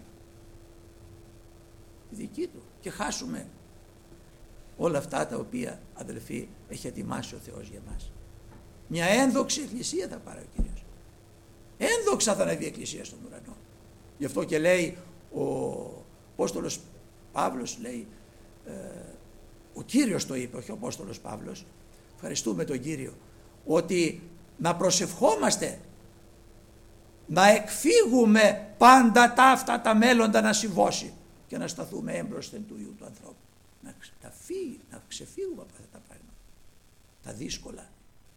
τη δική του και χάσουμε όλα αυτά τα οποία, αδελφοί, έχει ετοιμάσει ο Θεός για μας. Μια ένδοξη εκκλησία θα πάρει ο Κύριος. Ένδοξα θα ανέβει η εκκλησία στον ουρανό. Γι' αυτό και λέει ο Απόστολος Παύλος, λέει, ε, ο Κύριος το είπε, όχι ο Απόστολος Παύλος, ευχαριστούμε τον Κύριο, ότι να προσευχόμαστε, να εκφύγουμε πάντα τα αυτά τα μέλλοντα να συμβώσει και να σταθούμε έμπροσθεν του Υιού του ανθρώπου. Να, να, φύγει, να ξεφύγουμε από αυτά τα πράγματα, τα δύσκολα,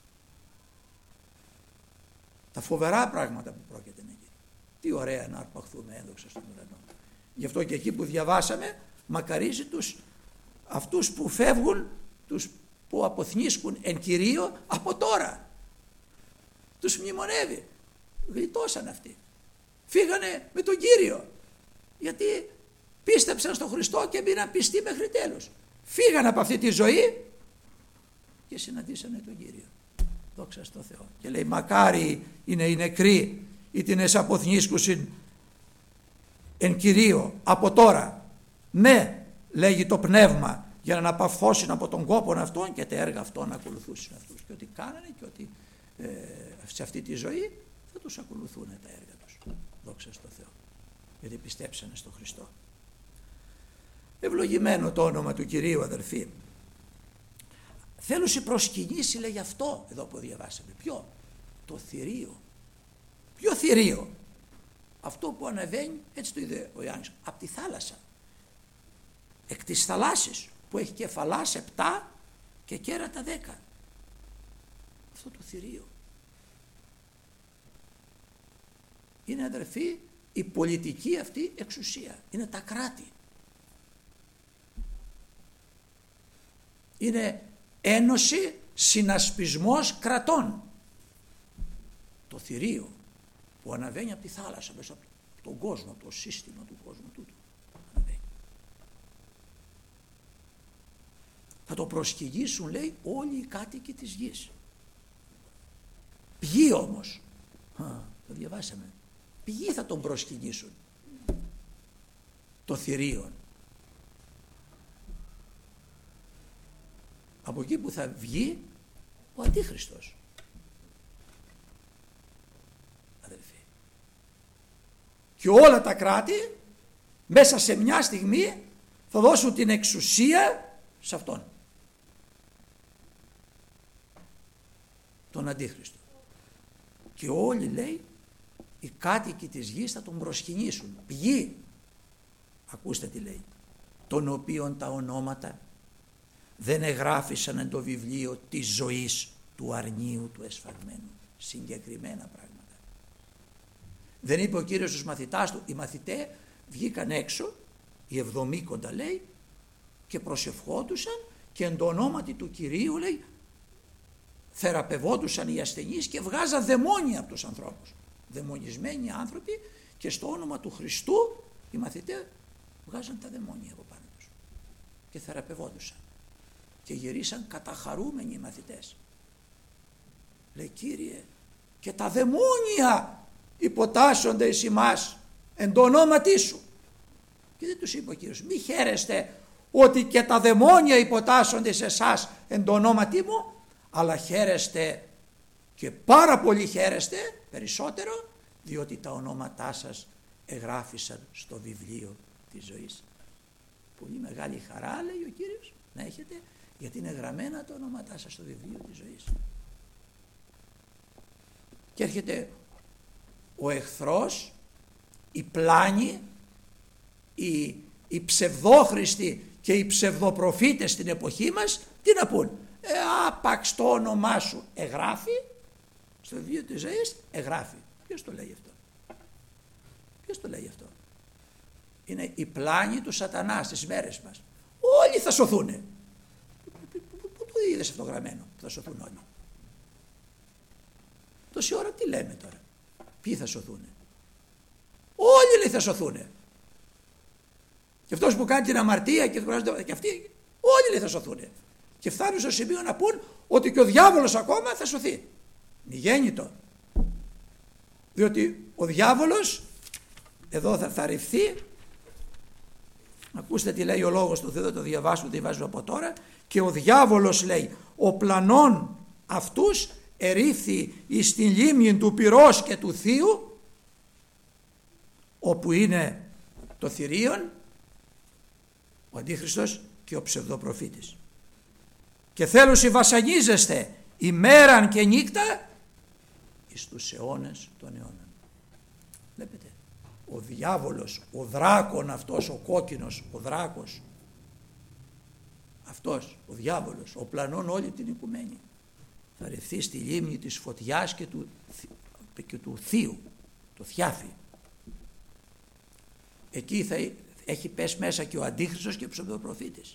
τα φοβερά πράγματα που πρόκειται να γίνει. Τι ωραία να αρπαχθούμε ένδοξα στον ουρανό. Γι' αυτό και εκεί που διαβάσαμε, μακαρίζει τους αυτούς που φεύγουν, τους που αποθνίσκουν εν Κυρίω από τώρα. Τους μνημονεύει. Γλιτώσαν αυτοί. Φύγανε με τον Κύριο. Γιατί πίστεψαν στον Χριστό και μείναν πιστοί μέχρι τέλους. Φύγανε από αυτή τη ζωή και συναντήσανε τον Κύριο. Δόξα στο Θεό. Και λέει, μακάρι είναι οι νεκροί ή την εσαποθνίσκουσιν εν Κυρίω από τώρα. Ναι, λέγει το πνεύμα, για να αναπαυθώσουν από τον κόπον αυτόν και τα έργα αυτών να ακολουθούσουν αυτούς. Και ότι κάνανε και ότι ε, σε αυτή τη ζωή θα τους ακολουθούν τα έργα τους. Δόξα στο Θεό. Γιατί πιστέψανε στον Χριστό. Ευλογημένο το όνομα του Κυρίου, αδελφοί. Θέλω σε προσκυνήσει, λέει, αυτό εδώ που διαβάσαμε. Ποιο? Το θηρίο. Ποιο θηρίο? Αυτό που ανεβαίνει, έτσι το είδε ο Ιωάννης, από τη θάλασσα. Εκ της θαλάσσης, που έχει κεφαλάς επτά και κέρατα δέκα. Αυτό το θηρίο. Είναι, αδερφοί, η πολιτική αυτή εξουσία. Είναι τα κράτη. Είναι ένωση, συνασπισμός κρατών. Το θηρίο που αναβαίνει από τη θάλασσα, μέσα από τον κόσμο, το σύστημα του κόσμου τούτου. Αναβαίνει. Θα το προσκυνήσουν, λέει, όλοι οι κάτοικοι της γης. Ποιοι όμως? Α, το διαβάσαμε. Ποιοι θα τον προσκυνήσουν? Το θηρίον. Από εκεί που θα βγει ο Αντίχριστος. Αδελφοί. Και όλα τα κράτη μέσα σε μια στιγμή θα δώσουν την εξουσία σε αυτόν. Τον Αντίχριστο. Και όλοι, λέει, οι κάτοικοι της γης θα τον προσκυνήσουν. Ποιοι? Ακούστε τι λέει. των οποίων τα ονόματα δεν εγγράφησαν εν το βιβλίο της ζωής του αρνίου του εσφαγμένου. Συγκεκριμένα πράγματα. Δεν είπε ο Κύριος στους μαθητάς του, οι μαθητές βγήκαν έξω, οι εβδομήκοντα λέει, και προσευχόντουσαν και εν το ονόματι του Κυρίου λέει θεραπευόντουσαν οι ασθενείς και βγάζαν δαιμόνια από τους ανθρώπους. Δαιμονισμένοι άνθρωποι, και στο όνομα του Χριστού οι μαθητές βγάζαν τα δαιμόνια από πάνω τους και θεραπευόντουσαν και γυρίσαν καταχαρούμενοι οι μαθητές. Λέει, Κύριε, και τα δαιμόνια υποτάσσονται εις ημάς εν το ονόματί σου. Και δεν τους είπε ο Κύριος, μη χαίρεστε ότι και τα δαιμόνια υποτάσσονται σε εσάς εν το ονόματί μου, αλλά χαίρεστε και πάρα πολύ χαίρεστε περισσότερο, διότι τα ονόματά σας εγγράφησαν στο βιβλίο της ζωής. Πολύ μεγάλη χαρά, λέει ο Κύριος, να έχετε, γιατί είναι γραμμένα τα ονόματά σας στο βιβλίο της ζωής. Και έρχεται ο εχθρός, οι πλάνοι, οι, οι ψευδόχριστοι και οι ψευδοπροφήτες στην εποχή μας, τι να πούν? Ε, άπαξ το όνομά σου εγγράφει στο βιβλίο της ζωής, εγγράφει. Ποιος το λέει αυτό? Ποιος το λέει αυτό? Είναι η πλάνη του σατανά στις μέρες μας. Όλοι θα σωθούνε. Πού το είδες αυτό γραμμένο που θα σωθούν όλοι? Τόση ώρα τι λέμε τώρα? Ποιοι θα σωθούνε? Όλοι λέει θα σωθούνε. Και αυτός που κάνει την αμαρτία και, και αυτοί, όλοι λέει θα σωθούνε. Και φτάνουν στο σημείο να πούν ότι και ο διάβολος ακόμα θα σωθεί. Μη γέννητο. Διότι ο διάβολος εδώ θα θαρρυφθεί. Ακούστε τι λέει ο λόγος του Θεού, το διαβάσω, το διαβάζω από τώρα. Και ο διάβολος, λέει, ο πλανών αυτούς ερήφθη εις την λίμνη του πυρός και του θείου, όπου είναι το θηρίον, ο Αντίχριστος και ο ψευδοπροφήτης. Και θέλουσι βασανίζεστε ημέραν και νύχτα εις τους αιώνες των αιώνων. Βλέπετε, ο διάβολος, ο δράκον αυτός, ο κόκκινος, ο δράκος, αυτός, ο διάβολος, ο πλανών όλη την οικουμένη, θα ρευθεί στη λίμνη της φωτιάς και του, και του θείου, το θιάφι. Εκεί θα έχει πέσει μέσα και ο Αντίχριστος και ο ψευδοπροφήτης.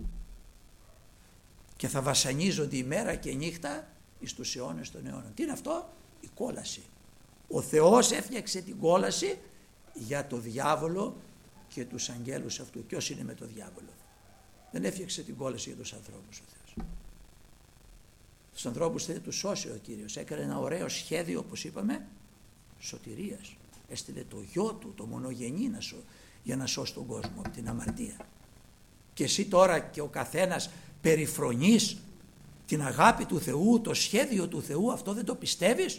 Και θα βασανίζονται ημέρα και νύχτα εις τους αιώνες των αιώνων. Τι είναι αυτό? Η κόλαση. Ο Θεός έφτιαξε την κόλαση για το διάβολο και τους αγγέλους αυτού. Ποιος είναι με το διάβολο? Δεν έφτιαξε την κόλαση για τους ανθρώπους ο Θεός. Τους ανθρώπους θέλει να τους σώσει ο Κύριος. Έκανε ένα ωραίο σχέδιο, όπως είπαμε, σωτηρίας. Έστειλε το γιο του, το μονογενή, να σω, για να σώσει τον κόσμο από την αμαρτία. Και εσύ τώρα και ο καθένας περιφρονείς την αγάπη του Θεού, το σχέδιο του Θεού, αυτό δεν το πιστεύεις?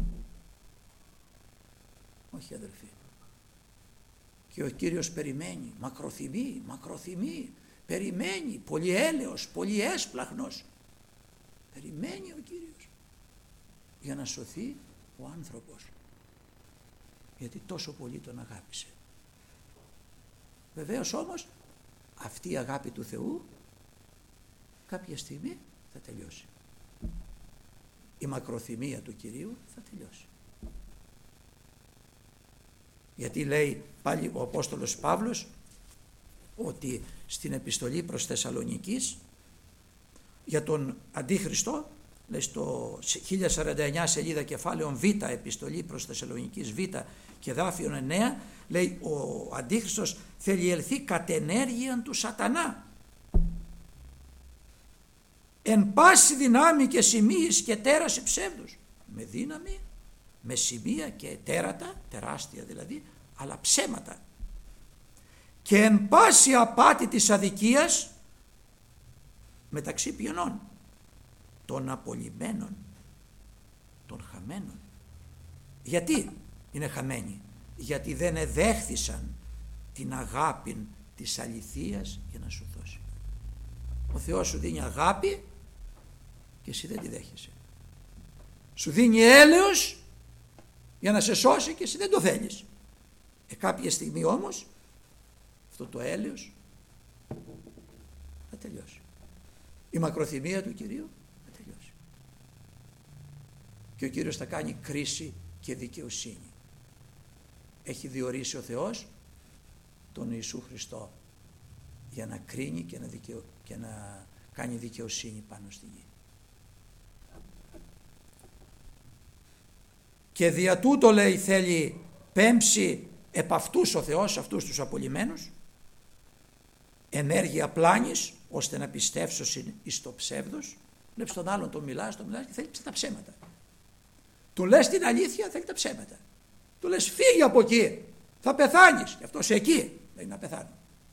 Όχι, αδελφοί. Και ο Κύριος περιμένει, μακροθυμεί, μακροθυμεί, περιμένει, πολύ έλεος, πολύ έσπλαχνος. Περιμένει ο Κύριος για να σωθεί ο άνθρωπος, γιατί τόσο πολύ τον αγάπησε. Βεβαίως όμως αυτή η αγάπη του Θεού κάποια στιγμή θα τελειώσει. Η μακροθυμία του Κυρίου θα τελειώσει. Γιατί λέει πάλι ο Απόστολος Παύλος ότι στην επιστολή προς Θεσσαλονικείς για τον Αντίχριστο, λέει στο χίλια σαράντα εννιά σελίδα κεφάλαιον Β, επιστολή προς Θεσσαλονικείς Β και δάφιον εννέα, λέει ο Αντίχριστος θέλει ελθεί κατ' ενέργειαν του σατανά, εν πάση δυνάμει και σημείης και τέραση ψεύδους. Με δύναμη, με σημεία και τέρατα, τεράστια δηλαδή, αλλά ψέματα. Και εν πάση απάτη της αδικίας μεταξύ ποιονών? Των απολυμμένων, των χαμένων. Γιατί είναι χαμένοι? Γιατί δεν εδέχθησαν την αγάπη της αληθείας για να σου δώσει. Ο Θεός σου δίνει αγάπη και εσύ δεν τη δέχεσαι. Σου δίνει έλεος για να σε σώσει και εσύ δεν το θέλεις. Ε, κάποια στιγμή όμως αυτό το έλεος Θα τελειώσει. Η μακροθυμία του Κυρίου θα τελειώσει. Και ο Κύριος θα κάνει κρίση και δικαιοσύνη. Έχει διορίσει ο Θεός τον Ιησού Χριστό για να κρίνει και να, δικαιο... και να κάνει δικαιοσύνη πάνω στη γη. Και δια τούτο, λέει, θέλει πέμψει επ' αυτούς ο Θεός, αυτούς τους απολυμένους, ενέργεια πλάνης, ώστε να πιστεύσωσιν εις το ψεύδος. Βλέπεις τον άλλον, τον μιλάς, τον μιλάς και θέλει τα ψέματα. Του λες την αλήθεια, θέλει τα ψέματα. Του λες φύγει από εκεί, θα πεθάνεις. Και αυτός εκεί λέει να πεθάνει.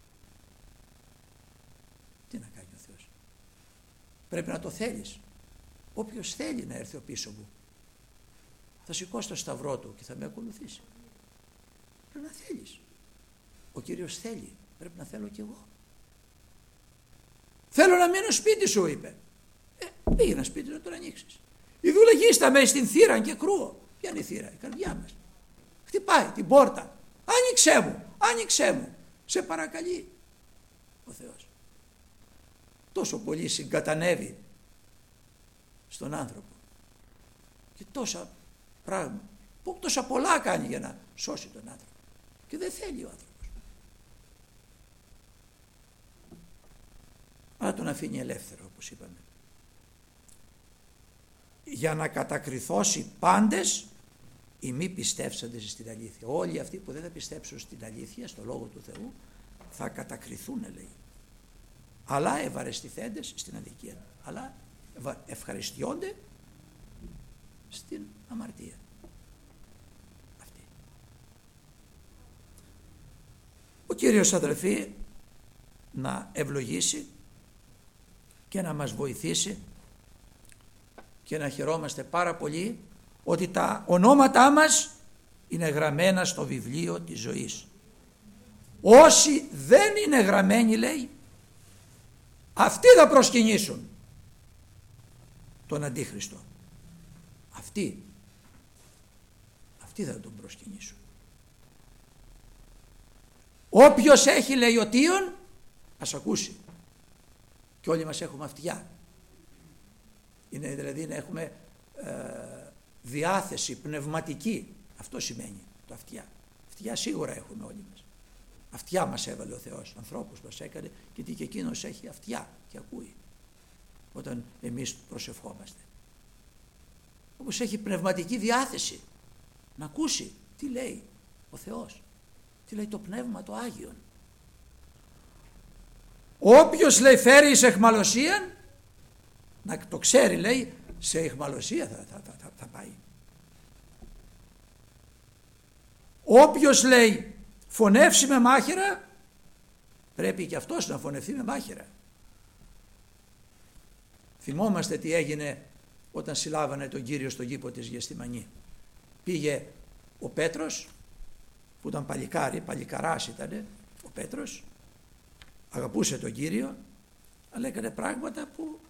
Τι να κάνει ο Θεός? Πρέπει να το θέλεις. Όποιος θέλει να έρθει ο πίσω μου, θα σηκώσει το σταυρό του και θα με ακολουθήσει. Πρέπει να θέλεις. Ο Κύριος θέλει. Πρέπει να θέλω κι εγώ. Θέλω να μείνω σπίτι σου, είπε. Ε, πήγαινε σπίτι να τον ανοίξεις. Η δούλα γίστα με στην θύρα και κρούω. Ποια είναι η θύρα? Η καρδιά μας. Χτυπάει την πόρτα. Άνοιξέ μου, άνοιξέ μου. Σε παρακαλεί ο Θεός. Τόσο πολύ συγκατανεύει στον άνθρωπο. Και τόσα πράγματα, τόσα πολλά κάνει για να σώσει τον άνθρωπο. Και δεν θέλει ο άνθρωπος. Αλλά τον αφήνει ελεύθερο, όπως είπαμε. Για να κατακριθώσει πάντες οι μη πιστεύσαντες στην αλήθεια. Όλοι αυτοί που δεν θα πιστέψουν στην αλήθεια, στο Λόγο του Θεού, θα κατακριθούν, λέει. Αλλά ευαρεστηθέντες στην αδικία. Αλλά ευχαριστιόνται στην αμαρτία. Αυτή. Ο Κύριος, αδελφοί, να ευλογήσει και να μας βοηθήσει και να χαιρόμαστε πάρα πολύ ότι τα ονόματά μας είναι γραμμένα στο βιβλίο της ζωής. Όσοι δεν είναι γραμμένοι, λέει, αυτοί θα προσκυνήσουν τον Αντίχριστο. Αυτοί. Αυτοί θα τον προσκυνήσουν. Όποιος έχει, λέει, οτίον, ας ακούσει. Και όλοι μας έχουμε αυτιά. Είναι δηλαδή να έχουμε ε, διάθεση πνευματική. Αυτό σημαίνει το αυτιά. Αυτιά σίγουρα έχουμε όλοι μας. Αυτιά μας έβαλε ο Θεός, ανθρώπους μας έκανε, γιατί και εκείνος έχει αυτιά και ακούει όταν εμείς προσευχόμαστε. Όπως έχει πνευματική διάθεση να ακούσει τι λέει ο Θεός, τι λέει το Πνεύμα το Άγιον. Όποιος, λέει, φέρει εις αιχμαλωσίαν, να το ξέρει, λέει, σε αιχμαλωσία θα, θα, θα, θα πάει. Όποιος, λέει, φωνεύσει με μάχαιρα, πρέπει και αυτός να φωνευτεί με μάχαιρα. Θυμόμαστε τι έγινε όταν συλλάβανε τον Κύριο στον κήπο της Γεστημανή. Πήγε ο Πέτρος, που ήταν παλικάρι, παλικαράς ήτανε ο Πέτρος, αγαπούσε τον Κύριο, αλλά έκανε πράγματα που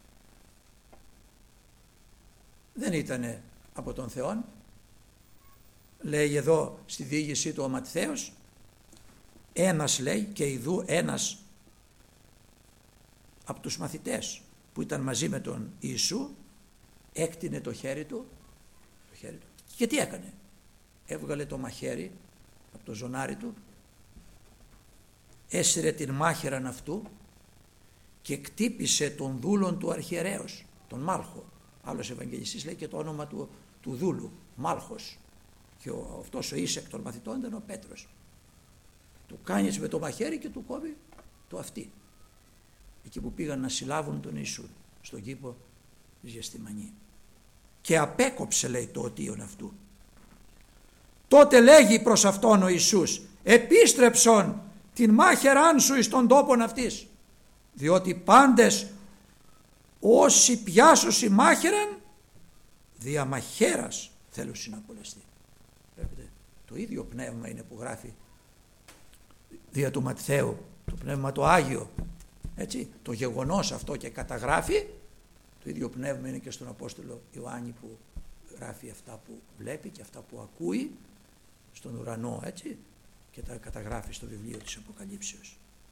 δεν ήταν από τον Θεό. Λέει εδώ στη διήγησή του ο Ματθαίος, ένας, λέει, και ιδού ένας από τους μαθητές που ήταν μαζί με τον Ιησού έκτινε το χέρι του, το χέρι του. Και τι έκανε? Έβγαλε το μαχαίρι από το ζωνάρι του, έσυρε την μάχαιραν αυτού και κτύπησε τον δούλον του αρχιερέως, τον Μάλχο. Άλλος Ευαγγελιστής λέει και το όνομα του, του δούλου, Μάλχος. Και ο, αυτός ο ίσεκ των μαθητών ήταν ο Πέτρος. Του κάνει έτσι με το μαχαίρι και του κόβει το αυτί. Εκεί που πήγαν να συλλάβουν τον Ιησού, στον κήπο της Γεστημανή. Και απέκοψε, λέει, το οτίον αυτού. Τότε λέγει προς αυτόν ο Ιησούς, επίστρεψον την μάχαιράν σου εις τον τόπον αυτής, διότι πάντες όσοι πιάσουσι μάχαιραν δια μαχαίρας θέλουν να απολεστεί. Βλέπετε, το ίδιο πνεύμα είναι που γράφει δια του Ματθαίου, το πνεύμα το Άγιο, έτσι, το γεγονός αυτό και καταγράφει. Το ίδιο πνεύμα είναι και στον Απόστολο Ιωάννη που γράφει αυτά που βλέπει και αυτά που ακούει στον ουρανό, έτσι, και τα καταγράφει στο βιβλίο της Αποκαλύψεως.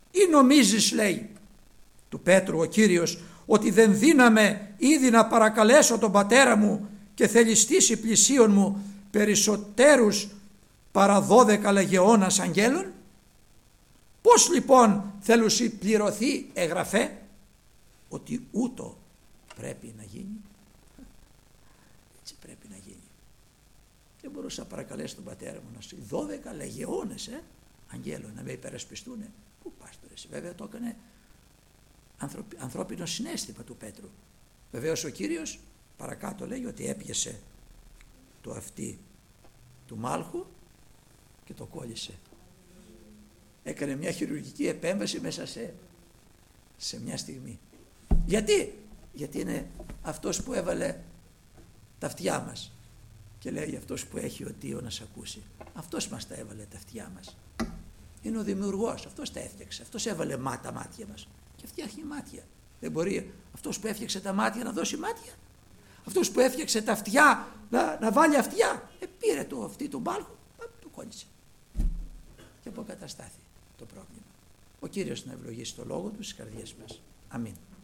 Ή νομίζεις, λέει του Πέτρου ο Κύριος, ότι δεν δύναμε ήδη να παρακαλέσω τον πατέρα μου και θελιστήσει πλησίον μου περισσότερους παρά δώδεκα λεγεώνας αγγέλων? Πώς λοιπόν θέλουσι πληρωθεί εγγραφέ ότι ούτω πρέπει να γίνει? Έτσι πρέπει να γίνει. Δεν μπορούσα να παρακαλέσω τον πατέρα μου να σου δώδεκα λεγεώνες ε, αγγέλων να με υπερασπιστούν. Πού πας τώρα εσύ? Βέβαια το έκανε ανθρώπινο συναίσθημα του Πέτρου. Βεβαίως ο Κύριος παρακάτω λέει ότι έπιασε το αυτί του Μάλχου και το κόλλησε. Έκανε μια χειρουργική επέμβαση μέσα σε, σε μια στιγμή. Γιατί? Γιατί είναι αυτός που έβαλε τα αυτιά μας. Και λέει αυτός που έχει οτίο να σ' ακούσει. Αυτός μας τα έβαλε τα αυτιά μας. Είναι ο δημιουργός, αυτός τα έφτιαξε. Αυτός έβαλε μά, τα μάτια μας. Και φτιάχνει μάτια. Δεν μπορεί αυτός που έφτιαξε τα μάτια να δώσει μάτια. Αυτός που έφτιαξε τα αυτιά να, να βάλει αυτιά. Ε, πήρε το αυτί του Μάλχου, το κόλλησε. Και αποκαταστάθη το πρόβλημα. Ο Κύριος να ευλογήσει το λόγο του στις καρδιές μας. Αμήν.